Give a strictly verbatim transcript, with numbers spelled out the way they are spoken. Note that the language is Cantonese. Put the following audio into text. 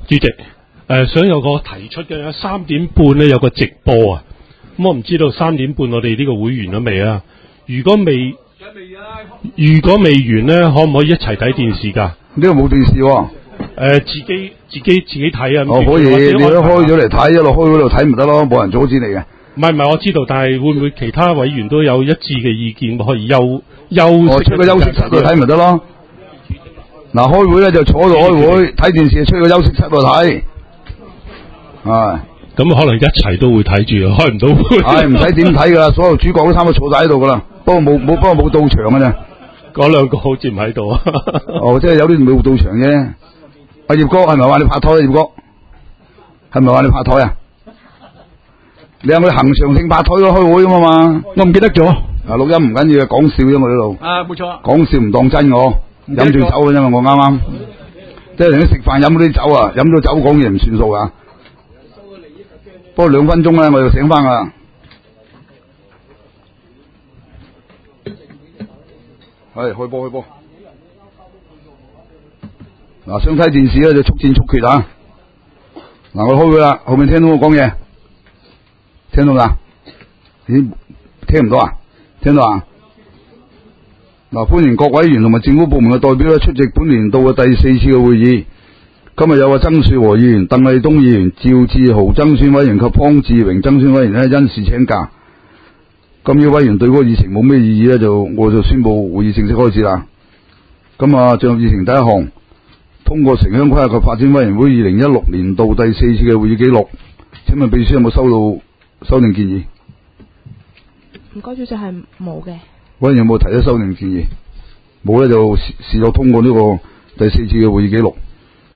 主席，誒、呃、想有個提出嘅三點半咧有個直播啊，咁我唔知道三點半我哋呢個會完咗未啊？如果未，如果未完咧，可唔可以一齊睇電視㗎？ 呢個冇電視喎、哦。 誒、呃，自己自己自己睇啊！ 哦，可以，你都開咗嚟睇，一路開嗰度睇咪得咯，冇人阻止你嘅。 唔係唔係，我知道，但係會唔會其他委員都有一致嘅意見，可以休休息？ 哦，出個休息室度睇咪得咯。嗱、啊，開會咧就坐度開會，睇電視出個休息室度睇。係。 咁可能一齊都會睇住，開唔到會。 係唔使點睇噶啦，所有主角都差唔多坐晒喺度噶啦，不過冇冇，不過冇到場嘅啫。 嗰兩個好似唔喺度啊。 哦，即係有啲冇到場啫。阿葉哥係咪話你拍台啊？葉哥係咪話你拍台啊？你有冇恒常性拍台咯？開會咁啊嘛？ 我唔記得咗。 啊，錄音唔緊要，講笑啫嘛呢度。 啊，冇錯。 講笑唔當真我，飲住酒嘅啫嘛，我啱啱。即係人哋食飯飲嗰啲酒啊，飲咗酒講嘢唔算數啊。不過兩分鐘咧，我就醒翻啦。係開波開波。嗱，想睇電視咧就速戰速決啊！嗱，我開會啦，後面聽到我講嘢，聽到啦？咦，聽唔到啊？聽到啊？嗱，歡迎各委員同埋政府部門嘅代表咧出席本年度嘅第四次嘅會議。今日有個曾樹和議員、鄧麗東議員、趙志豪增選委員及方志榮增選委員咧因事請假。咁呢委員對嗰個議程冇咩異議咧，就我就宣布會議正式開始啦。咁啊，進入議程第一項。通過城鄉規劃及發展委員會二零一六年度第四次嘅會議記錄，請問秘書有冇收到修訂建議？ 唔該，主席係冇嘅。 委員有冇提出修訂建議？冇咧就視視作通過呢個第四次嘅會議記錄。